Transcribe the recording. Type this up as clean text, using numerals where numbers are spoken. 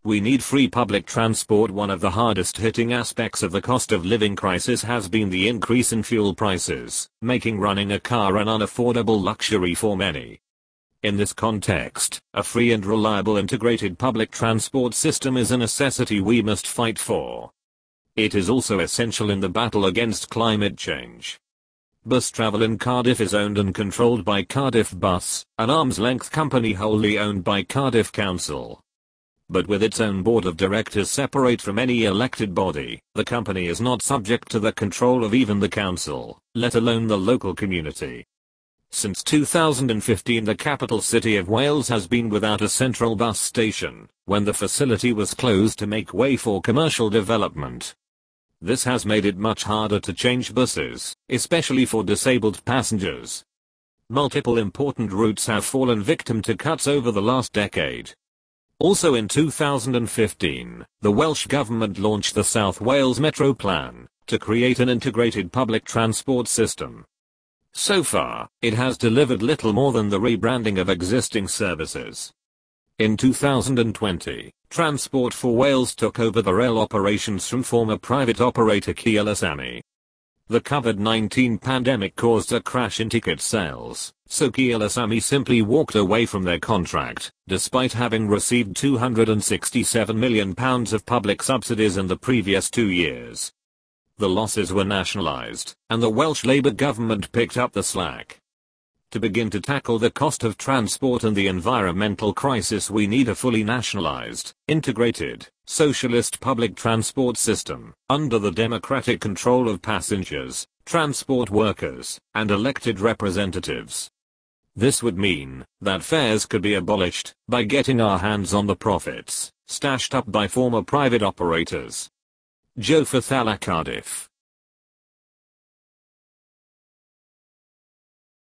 We need free public transport. One of the hardest hitting aspects of the cost of living crisis has been the increase in fuel prices, making running a car an unaffordable luxury for many. In this context, a free and reliable integrated public transport system is a necessity we must fight for. It is also essential in the battle against climate change. Bus Travel in Cardiff is owned and controlled by Cardiff Bus, an arm's-length company wholly owned by Cardiff Council. But with its own board of directors separate from any elected body, the company is not subject to the control of even the council, let alone the local community. Since 2015, the capital city of Wales has been without a central bus station, when the facility was closed to make way for commercial development. This has made it much harder to change buses, especially for disabled passengers. Multiple important routes have fallen victim to cuts over the last decade. Also in 2015, the Welsh Government launched the South Wales Metro Plan, to create an integrated public transport system. So far, it has delivered little more than the rebranding of existing services. In 2020, Transport for Wales took over the rail operations from former private operator Keolisami. The COVID-19 pandemic caused a crash in ticket sales, so Keolisami simply walked away from their contract, despite having received £267 million of public subsidies in the previous 2 years. The losses were nationalised, and the Welsh Labour government picked up the slack. To begin to tackle the cost of transport and the environmental crisis, we need a fully nationalised, integrated, socialist public transport system, under the democratic control of passengers, transport workers, and elected representatives. This would mean that fares could be abolished by getting our hands on the profits stashed up by former private operators. Joe Fathala, Cardiff.